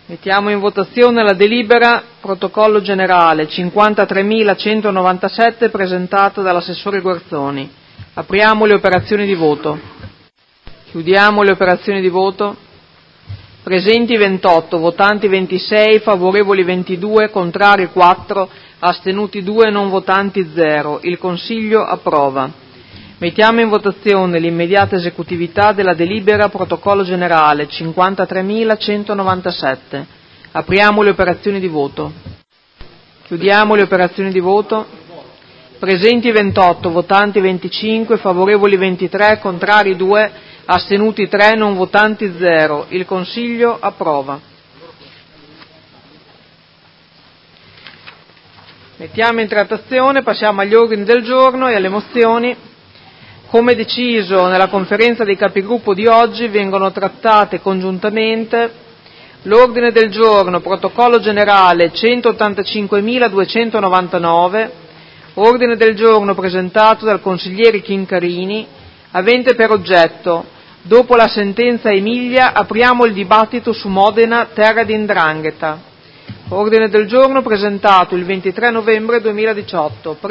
Mettiamo in votazione la delibera protocollo generale 53.197 presentata dall'assessore Guerzoni. Apriamo le operazioni di voto. Chiudiamo le operazioni di voto. Presenti 28, votanti 26, favorevoli 22, contrari 4, astenuti 2, non votanti 0. Il Consiglio approva. Mettiamo in votazione l'immediata esecutività della delibera protocollo generale 53.197. Apriamo le operazioni di voto. Chiudiamo le operazioni di voto. Presenti 28, votanti 25, favorevoli 23, contrari 2, astenuti 3, non votanti 0. Il Consiglio approva. Mettiamo in trattazione, passiamo agli ordini del giorno e alle mozioni. Come deciso nella conferenza dei capigruppo di oggi, vengono trattate congiuntamente l'ordine del giorno protocollo generale 185.299, ordine del giorno presentato dal consigliere Chincarini, avente per oggetto: dopo la sentenza Emilia apriamo il dibattito su Modena, terra di 'ndrangheta. Ordine del giorno presentato il 23 novembre 2018.